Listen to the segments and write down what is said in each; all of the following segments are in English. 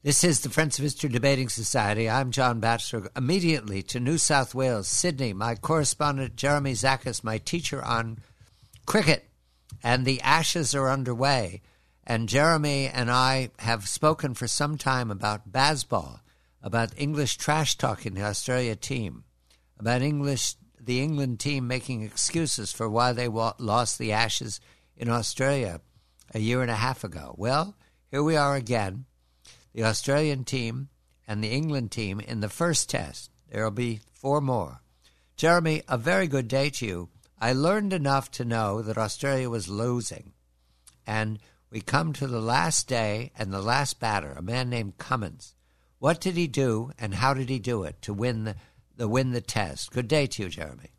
This is the Friends of History Debating Society. I'm John Batchelor. Immediately to New South Wales, Sydney, my correspondent Jeremy Zakis, my teacher on cricket. And the Ashes are underway. And Jeremy and I have spoken for some time about baseball, about English trash-talking the Australia team, about the England team making excuses for why they lost the Ashes in Australia a year and a half ago. Well, here we are again, the Australian team and the England team in the first test. There will be 4 more. Jeremy, a very good day to you. I learned enough to know that Australia was losing. And we come to the last day and the last batter, a man named Cummins. What did he do and how did he do it to win the test? Good day to you, Jeremy.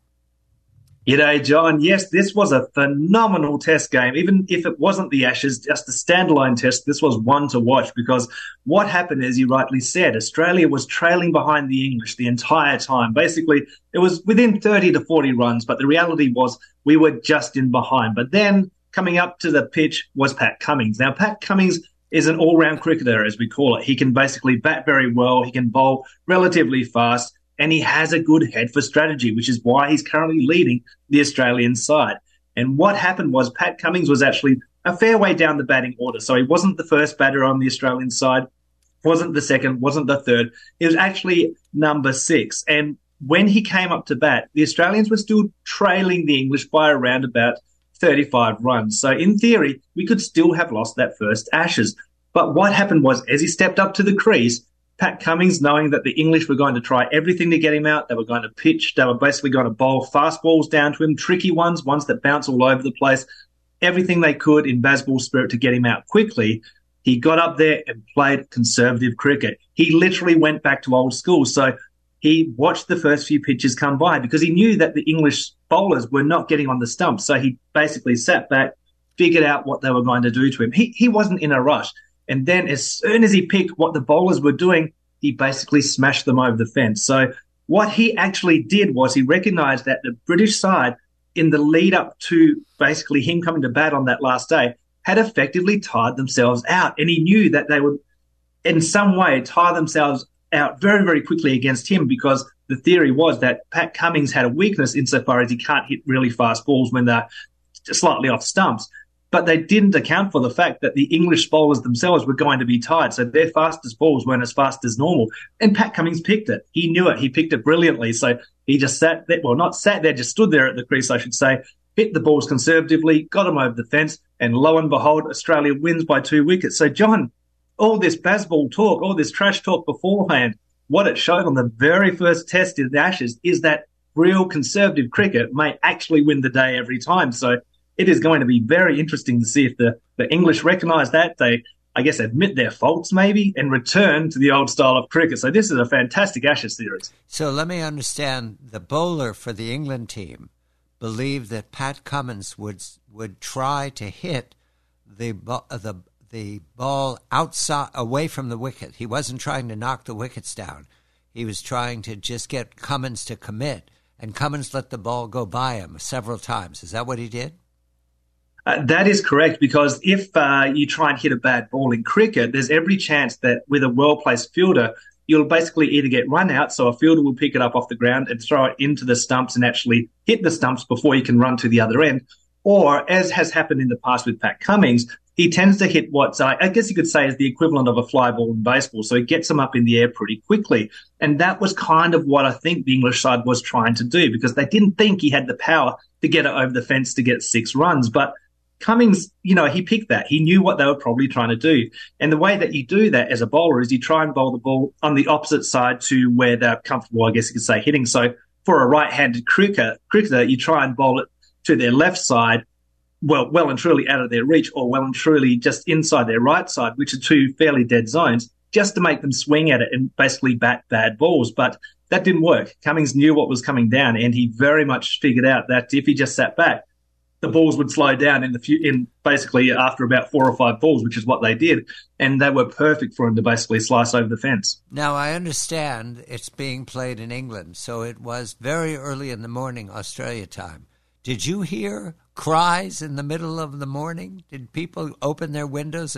G'day, John. Yes, this was a phenomenal test game. Even if it wasn't the Ashes, just a standalone test, this was one to watch because what happened, as you rightly said, Australia was trailing behind the English the entire time. Basically, it was within 30 to 40 runs, but the reality was we were just in behind. But then coming up to the pitch was Pat Cummins. Now, Pat Cummins is an all-round cricketer, as we call it. He can basically bat very well. He can bowl relatively fast. And he has a good head for strategy, which is why he's currently leading the Australian side. And what happened was Pat Cummins was actually a fair way down the batting order. So he wasn't the first batter on the Australian side, wasn't the second, wasn't the third. He was actually number 6. And when he came up to bat, the Australians were still trailing the English by around about 35 runs. So in theory, we could still have lost that first Ashes. But what happened was, as he stepped up to the crease, Pat Cummins, knowing that the English were going to try everything to get him out, they were going to pitch, they were basically going to bowl fast balls down to him, tricky ones that bounce all over the place, everything they could in baseball spirit to get him out quickly. He got up there and played conservative cricket. He literally went back to old school. So he watched the first few pitches come by because he knew that the English bowlers were not getting on the stump. So he basically sat back, figured out what they were going to do to him. He wasn't in a rush. And then as soon as he picked what the bowlers were doing, he basically smashed them over the fence. So what he actually did was he recognised that the British side, in the lead up to basically him coming to bat on that last day, had effectively tired themselves out. And he knew that they would, in some way, tire themselves out very, very quickly against him because the theory was that Pat Cummins had a weakness insofar as he can't hit really fast balls when they're slightly off stumps. But they didn't account for the fact that the English bowlers themselves were going to be tired. So their fastest balls weren't as fast as normal. And Pat Cummins picked it. He knew it. He picked it brilliantly. So he just sat there, well, not sat there, just stood there at the crease, I should say, hit the balls conservatively, got them over the fence, and lo and behold, Australia wins by 2 wickets. So, John, all this baseball talk, all this trash talk beforehand, what it showed on the very first test in the Ashes is that real conservative cricket may actually win the day every time. So it is going to be very interesting to see if the English recognise that. They, I guess, admit their faults maybe and return to the old style of cricket. So this is a fantastic Ashes series. So let me understand. The bowler for the England team believed that Pat Cummins would try to hit the ball outside, away from the wicket. He wasn't trying to knock the wickets down. He was trying to just get Cummins to commit. And Cummins let the ball go by him several times. Is that what he did? That is correct, because if you try and hit a bad ball in cricket, there's every chance that with a well-placed fielder, you'll basically either get run out, so a fielder will pick it up off the ground and throw it into the stumps and actually hit the stumps before you can run to the other end. Or, as has happened in the past with Pat Cummins, he tends to hit what I guess you could say is the equivalent of a fly ball in baseball. So he gets them up in the air pretty quickly. And that was kind of what I think the English side was trying to do, because they didn't think he had the power to get it over the fence to get 6 runs. But Cummins, he picked that. He knew what they were probably trying to do. And the way that you do that as a bowler is you try and bowl the ball on the opposite side to where they're comfortable, I guess you could say, hitting. So for a right-handed cricketer, you try and bowl it to their left side, well and truly out of their reach, or well and truly just inside their right side, which are 2 fairly dead zones, just to make them swing at it and basically bat bad balls. But that didn't work. Cummins knew what was coming down, and he very much figured out that if he just sat back, the balls would slow down in basically after about 4 or 5 balls, which is what they did, and they were perfect for him to basically slice over the fence. Now, I understand it's being played in England, so it was very early in the morning, Australia time. Did you hear cries in the middle of the morning? Did people open their windows and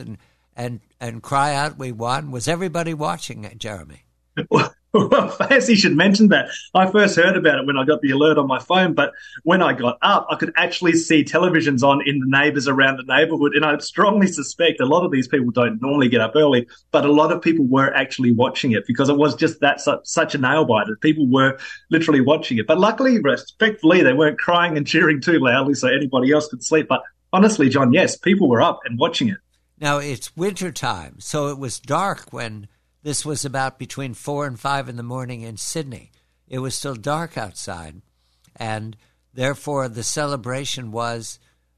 and cry out, "We won"? Was everybody watching it, Jeremy? Well, fancy you should mention that. I first heard about it when I got the alert on my phone, but when I got up, I could actually see televisions on in the neighbours around the neighbourhood, and I strongly suspect a lot of these people don't normally get up early, but a lot of people were actually watching it because it was just that such a nail-biter. People were literally watching it. But luckily, respectfully, they weren't crying and cheering too loudly so anybody else could sleep. But honestly, John, yes, people were up and watching it. Now, it's winter time, so it was dark when this was about between 4 and 5 in the morning in Sydney. It was still dark outside, and therefore the celebration was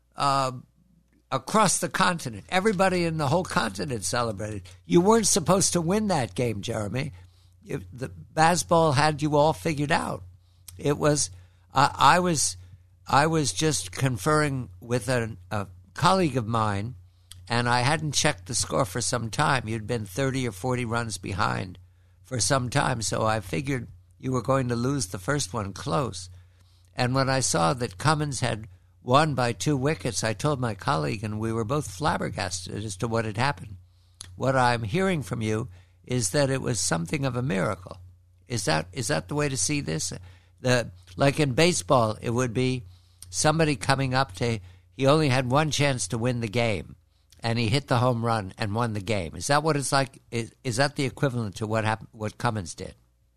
across the continent. Everybody in the whole continent celebrated. You weren't supposed to win that game, Jeremy. The Bazball had you all figured out. It was. I was just conferring with a colleague of mine, and I hadn't checked the score for some time. You'd been 30 or 40 runs behind for some time, so I figured you were going to lose the first one close. And when I saw that Cummins had won by 2 wickets, I told my colleague, and we were both flabbergasted as to what had happened. What I'm hearing from you is that it was something of a miracle. Is that the way to see this? Like in baseball, it would be somebody coming up to, he only had one chance to win the game, and he hit the home run and won the game. Is that what it's like? Is that the equivalent to what happened? What Cummins did?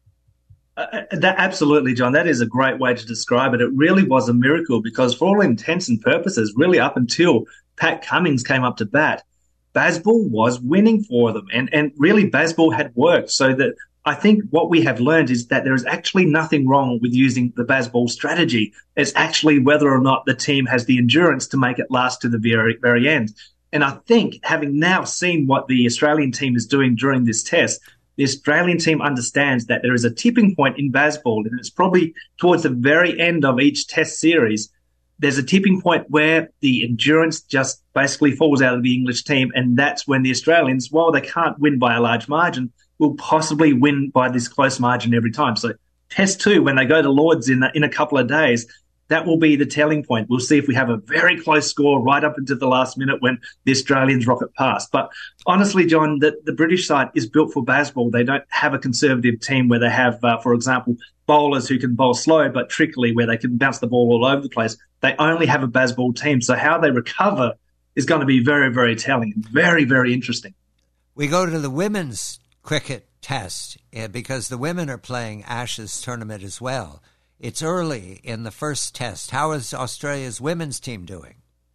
Absolutely, John. That is a great way to describe it. It really was a miracle because, for all intents and purposes, really up until Pat Cummins came up to bat, Bazball was winning for them, and really Bazball had worked. So that I think what we have learned is that there is actually nothing wrong with using the Bazball strategy. It's actually whether or not the team has the endurance to make it last to the very, very end. And I think, having now seen what the Australian team is doing during this test, the Australian team understands that there is a tipping point in Bazball, and it's probably towards the very end of each test series. There's a tipping point where the endurance just basically falls out of the English team, and that's when the Australians, while they can't win by a large margin, will possibly win by this close margin every time. So test 2, when they go to Lords in a couple of days, that will be the telling point. We'll see if we have a very close score right up into the last minute when the Australians rocket past. But honestly, John, the British side is built for Bazball. They don't have a conservative team where they have, for example, bowlers who can bowl slow but trickily, where they can bounce the ball all over the place. They only have a Bazball team. So how they recover is going to be very, very telling and very, very interesting. We go to the women's cricket test because the women are playing Ashes tournament as well. It's early in the first test. How is Australia's women's team doing?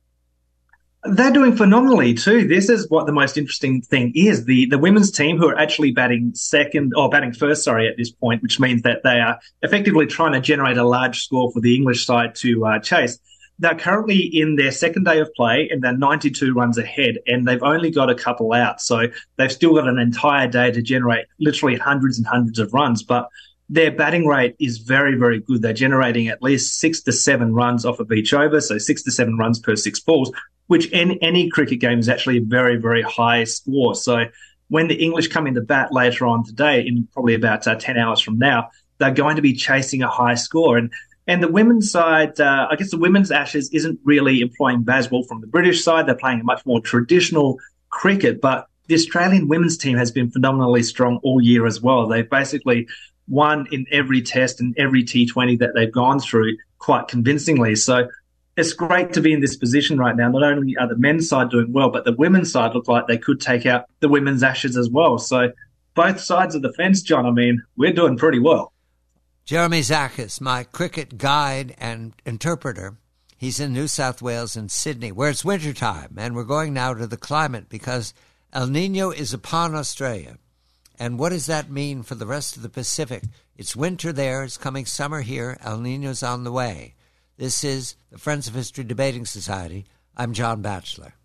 They're doing phenomenally too. This is what the most interesting thing is. The women's team, who are actually batting first, at this point, which means that they are effectively trying to generate a large score for the English side to chase. They're currently in their second day of play and they're 92 runs ahead, and they've only got a couple out. So they've still got an entire day to generate literally hundreds and hundreds of runs. But their batting rate is very, very good. They're generating at least 6 to 7 runs off of each over, so 6 to 7 runs per 6 balls, which in any cricket game is actually a very, very high score. So when the English come into bat later on today, in probably about 10 hours from now, they're going to be chasing a high score. And the women's side, I guess the women's Ashes isn't really employing Bazball from the British side. They're playing a much more traditional cricket, but the Australian women's team has been phenomenally strong all year as well. They've basically won in every test and every T20 that they've gone through quite convincingly. So it's great to be in this position right now. Not only are the men's side doing well, but the women's side look like they could take out the women's Ashes as well. So both sides of the fence, John, I mean, we're doing pretty well. Jeremy Zakis, my cricket guide and interpreter, he's in New South Wales and Sydney, where it's wintertime, and we're going now to the climate because El Nino is upon Australia. And what does that mean for the rest of the Pacific? It's winter there. It's coming summer here. El Nino's on the way. This is the Friends of History Debating Society. I'm John Batchelor.